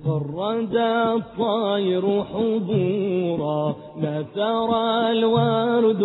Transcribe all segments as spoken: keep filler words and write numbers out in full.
غرد الطير حبورا نثر الورد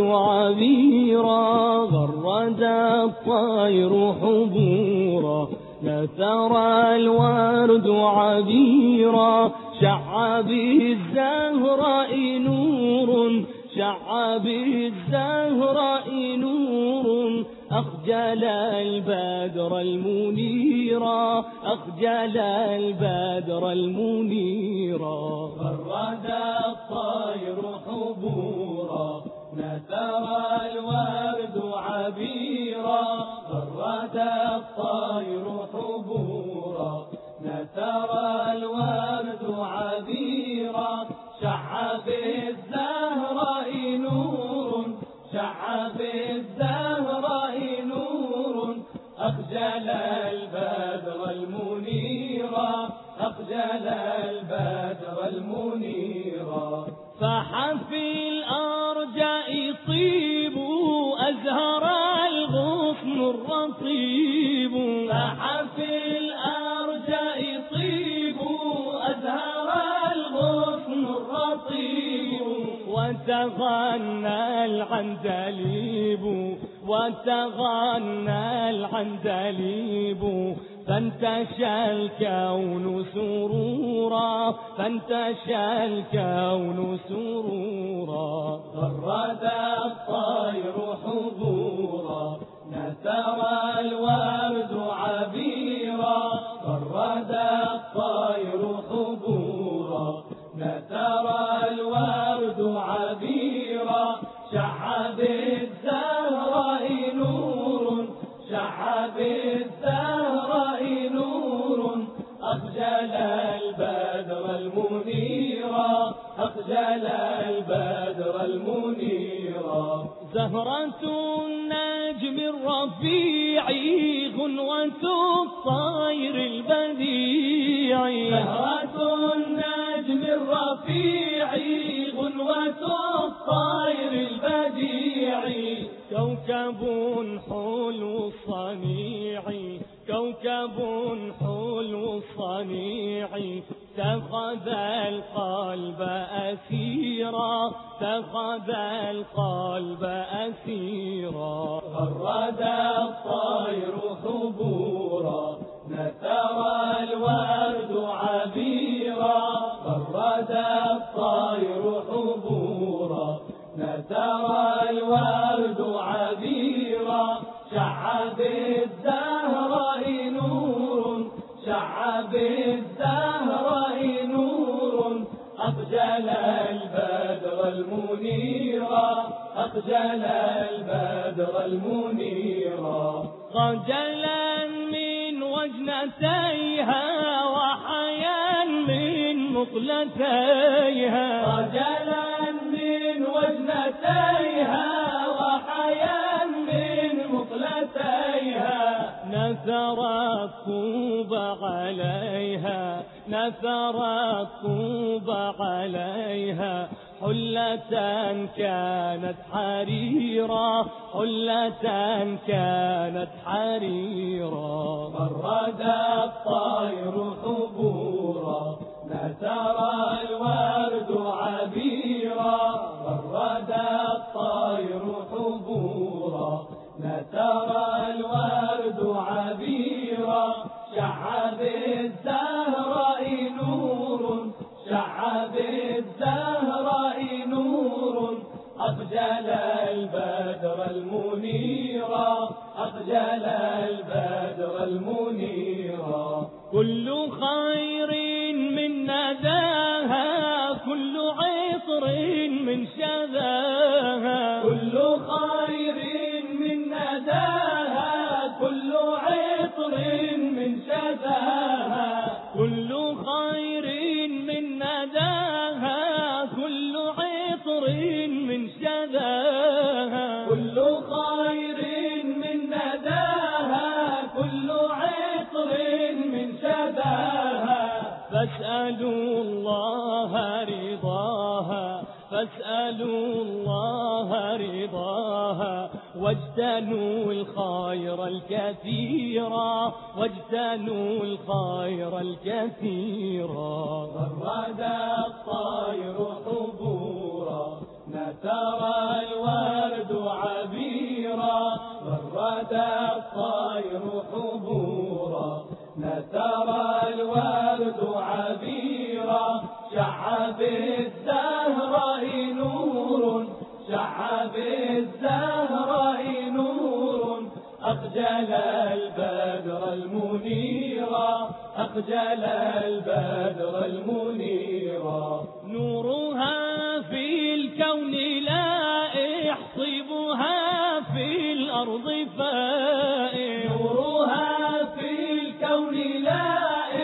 عبيرا غرد الطير حبورا نثر الورد عبيرا شع به الزهراء نور شع به الزهراء نور أخجل البدر المنيرا أخجل البدر المنيرا غرد الطير حبورا نثر الورد عبيرا غرد الطير حبورا نثر الورد عبيرا شع بالزهراء نور شع بالزهراء نور أخجل البدر المنيرا أخجل البدر المنيرا فاح في الأرجاء طيب أزهر الغصن الرطيب فاح في الأرجاء طيب أزهر الغصن الرطيب وتغنى العندليب وتغنى العندليب فانتشى الكون سرورا فانتشى الكون سرورا غرد الطير حبورا نثر الورد عبيرا غرد الطير حبورا نثر الورد عبيرا شع بالزهراء نور شع بالزهراء نور أخجل البدر المنيرا أخجل البدر المنيرا زهرة النجم الرفيع غنوة الطير البديع زهرة النجم الرفيع غنوة الطير البديع كوكب حلو الصنيع كوكب حلو الصنيع تأخذ القلب أسيرا تأخذ القلب أسيرا غرد الطير حبورا نثر الورد عبيرا غرد الطير حبورا نثر الورد عبيرا شع بالزهراء نور شع بالزهراء نور أخجل البدر المنيرا أخجل البدر المنيرا خجلا من وجنتيها وحيا من مقلتيها خجلا من وجنتيها وحيا من مقلتيها نثرت طوب عليها نثرت طوب عليها حلة كانت حريرا حلة كانت حريرا غرد الطير حبورا نثر الورد عبيرا غرد الطير حبورا نثر الورد عبيرا شع بالزهراء نور شع بالزهراء نور أخجل البدر المنيرا أخجل البدر المنيرا كل خير من نداها كل عطر من شذاها كل خير من نداها كل عطر من شذاها كل خير من نداها كل عطر من شذاها كل خير من نداها كل عطر من شذاها فاسألوا الله رضاها فاسألوا الله رضاها واجتنوا الخير الكثيرا واجتنوا الخير الكثيرا. غرد الطير حبورا نثر الورد عبيرا غرد الطير حبورا نثر الورد عبيرا شع بالزهراء نور شع بالزهراء نور أخجل البدر المنيرا أخجل البدر المنيرا. نورها في الكون لا يحصبها في الأرض فائح نورها في الكون لا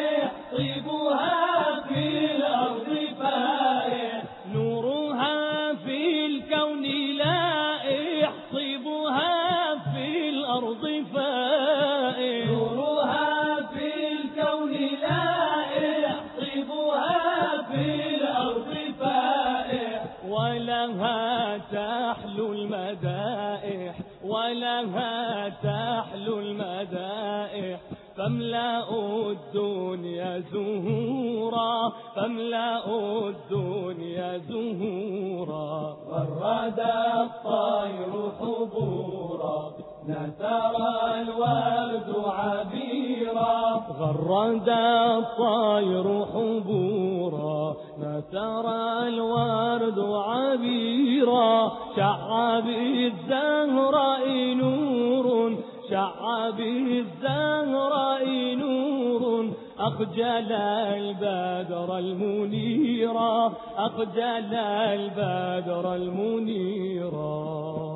يحصبها في الأرض فائح نورها في الكون لا يحصبها في الأرض فائح نورها في الكون لا يحصبها في الأرض فائح. ولها تحلو المدائح ولها تحلو المدائح فاملأ الدنيا زهورا فاملأ الدنيا زهورا. غرد الطير حبورا نثر الورد عبيرا غرد الطير حبورا نثر الورد عبيرا شع بالزهراء نور شع بالزهراء نور أخجل البدر المنيرا أخجل البدر المنيرا.